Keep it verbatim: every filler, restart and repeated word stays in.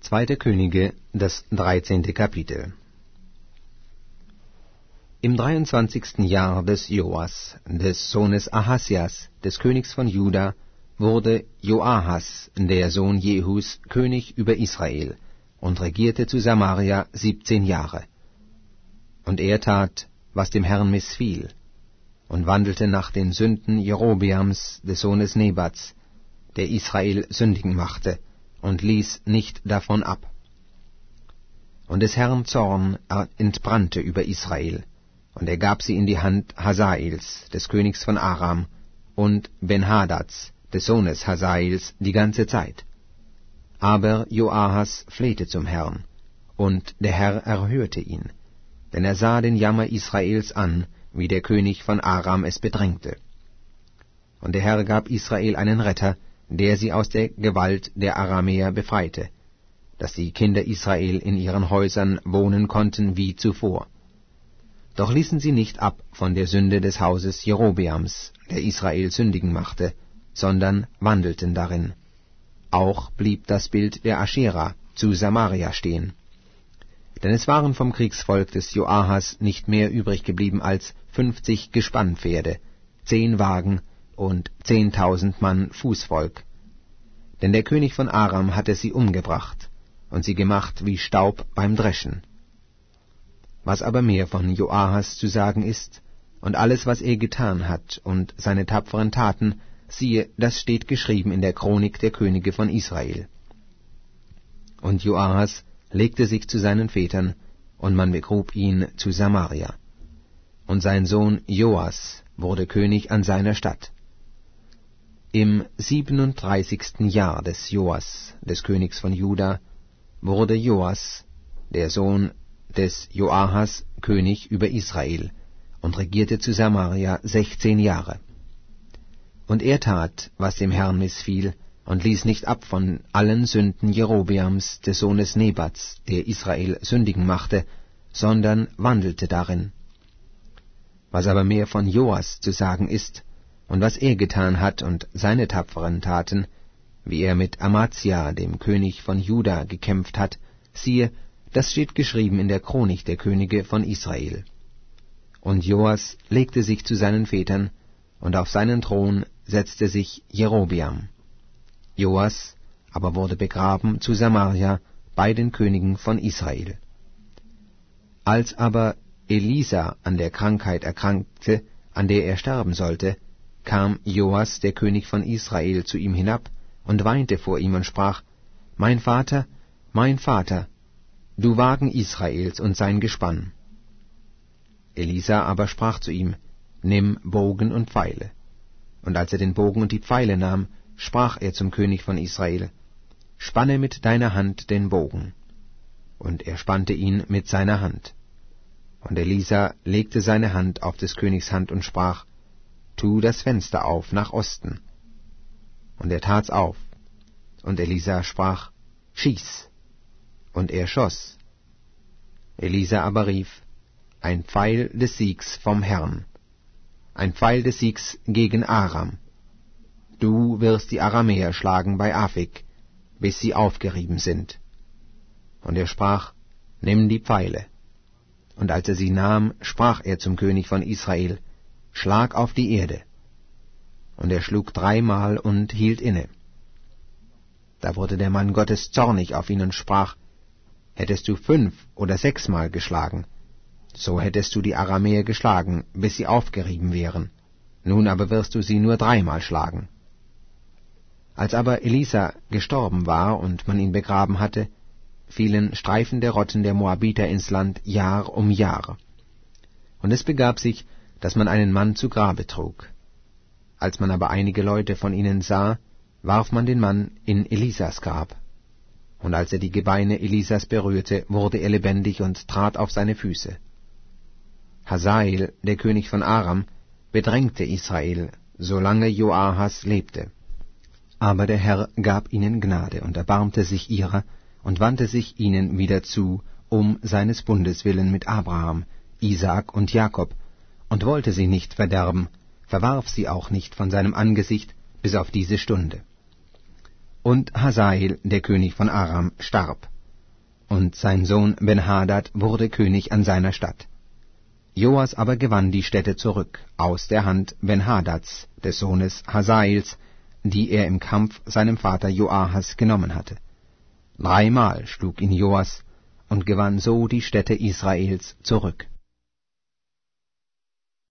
Zweite Könige, das dreizehnte Kapitel. Im dreiundzwanzigsten Jahr des Joas, des Sohnes Ahasjas, des Königs von Juda, wurde Joahas, der Sohn Jehus, König über Israel und regierte zu Samaria siebzehn Jahre. Und er tat, was dem Herrn missfiel, und wandelte nach den Sünden Jerobeams, des Sohnes Nebats, der Israel sündigen machte, und ließ nicht davon ab. Und des Herrn Zorn entbrannte über Israel, und er gab sie in die Hand Hasaels, des Königs von Aram, und Ben-Hadads, des Sohnes Hasaels, die ganze Zeit. Aber Joahas flehte zum Herrn, und der Herr erhörte ihn, denn er sah den Jammer Israels an, wie der König von Aram es bedrängte. Und der Herr gab Israel einen Retter, der sie aus der Gewalt der Aramäer befreite, dass die Kinder Israel in ihren Häusern wohnen konnten wie zuvor. Doch ließen sie nicht ab von der Sünde des Hauses Jerobeams, der Israel sündigen machte, sondern wandelten darin. Auch blieb das Bild der Aschera zu Samaria stehen. Denn es waren vom Kriegsvolk des Joahas nicht mehr übrig geblieben als fünfzig Gespannpferde, zehn Wagen und zehntausend Mann Fußvolk. Denn der König von Aram hatte sie umgebracht und sie gemacht wie Staub beim Dreschen. Was aber mehr von Joahas zu sagen ist, und alles, was er getan hat, und seine tapferen Taten, siehe, das steht geschrieben in der Chronik der Könige von Israel. Und Joahas legte sich zu seinen Vätern, und man begrub ihn zu Samaria. Und sein Sohn Joas wurde König an seiner Stadt. Im siebenunddreißigsten Jahr des Joas, des Königs von Juda, wurde Joas, der Sohn des Joahas, König über Israel, und regierte zu Samaria sechzehn Jahre. Und er tat, was dem Herrn missfiel, und ließ nicht ab von allen Sünden Jerobeams, des Sohnes Nebats, der Israel sündigen machte, sondern wandelte darin. Was aber mehr von Joas zu sagen ist, und was er getan hat und seine tapferen Taten, wie er mit Amazia, dem König von Juda, gekämpft hat, siehe, das steht geschrieben in der Chronik der Könige von Israel. Und Joas legte sich zu seinen Vätern, und auf seinen Thron setzte sich Jerobeam. Joas aber wurde begraben zu Samaria bei den Königen von Israel. Als aber Elisa an der Krankheit erkrankte, an der er sterben sollte, kam Joas, der König von Israel, zu ihm hinab und weinte vor ihm und sprach: Mein Vater, mein Vater, du Wagen Israels und sein Gespann. Elisa aber sprach zu ihm: Nimm Bogen und Pfeile. Und als er den Bogen und die Pfeile nahm, sprach er zum König von Israel: Spanne mit deiner Hand den Bogen. Und er spannte ihn mit seiner Hand. Und Elisa legte seine Hand auf des Königs Hand und sprach: Tu das Fenster auf nach Osten. Und er tat's auf. Und Elisa sprach: Schieß. Und er schoss. Elisa aber rief: Ein Pfeil des Siegs vom Herrn, ein Pfeil des Siegs gegen Aram. Du wirst die Aramäer schlagen bei Aphek, bis sie aufgerieben sind. Und er sprach: Nimm die Pfeile. Und als er sie nahm, sprach er zum König von Israel: Schlag auf die Erde. Und er schlug dreimal und hielt inne. Da wurde der Mann Gottes zornig auf ihn und sprach: Hättest du fünf oder sechsmal geschlagen, so hättest du die Aramäer geschlagen, bis sie aufgerieben wären. Nun aber wirst du sie nur dreimal schlagen. Als aber Elisa gestorben war und man ihn begraben hatte, fielen Streifen der Rotten der Moabiter ins Land Jahr um Jahr. Und es begab sich, dass man einen Mann zu Grabe trug. Als man aber einige Leute von ihnen sah, warf man den Mann in Elisas Grab. Und als er die Gebeine Elisas berührte, wurde er lebendig und trat auf seine Füße. Hazael, der König von Aram, bedrängte Israel, solange Joahas lebte. Aber der Herr gab ihnen Gnade und erbarmte sich ihrer und wandte sich ihnen wieder zu, um seines Bundes willen mit Abraham, Isaak und Jakob, und wollte sie nicht verderben, verwarf sie auch nicht von seinem Angesicht bis auf diese Stunde. Und Hazael, der König von Aram, starb, und sein Sohn Ben-Hadad wurde König an seiner Statt. Joas aber gewann die Städte zurück aus der Hand Ben-Hadads, des Sohnes Hasaels, die er im Kampf seinem Vater Joahas genommen hatte. Dreimal schlug ihn Joas und gewann so die Städte Israels zurück.